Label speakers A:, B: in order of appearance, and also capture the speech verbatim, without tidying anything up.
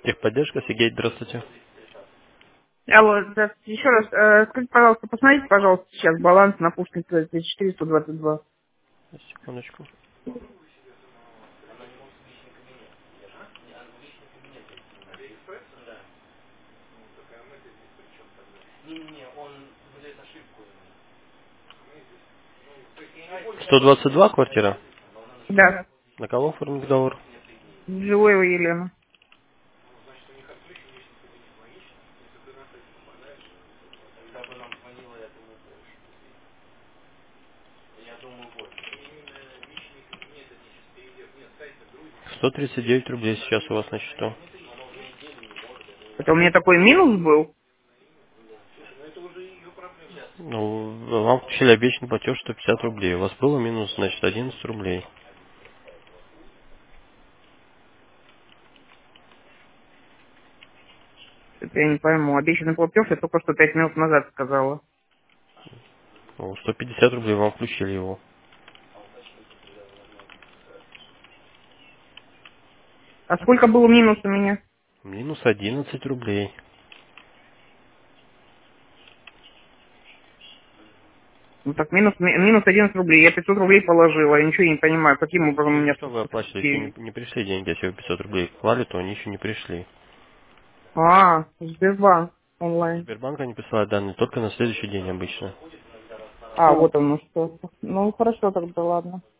A: Техподдержка, Сергей, здравствуйте.
B: Алло, здравствуйте. Еще раз, э, скажите, пожалуйста, посмотрите, пожалуйста, сейчас баланс на Пушкинская тридцать четыре сто двадцать два.
A: Секундочку. сто двадцать два квартира?
B: Да,
A: На кого оформить договор?
B: Джилоева Елена.
A: сто тридцать девять рублей сейчас у вас на счету.
B: Это у меня такой минус был.
A: Ну, вам включили обещанный платеж сто пятьдесят рублей. У вас было минус, значит, одиннадцать рублей.
B: Это я не пойму. Обещанный платеж я только что пять минут назад сказала.
A: Ну, сто пятьдесят рублей вам включили его.
B: А сколько было минус у меня?
A: Минус одиннадцать рублей.
B: Ну так, минус, ми- минус одиннадцать рублей. Я пятьсот рублей положила. Я ничего не понимаю, каким образом у
A: Ну,
B: меня...
A: что вы оплачивали? Еще не, не пришли деньги, если вы пятьсот рублей клали, то они еще не пришли.
B: А, Сбербанк онлайн.
A: Сбербанк они присылают данные только на следующий день обычно.
B: А, вот оно что. Ну, хорошо тогда, ладно.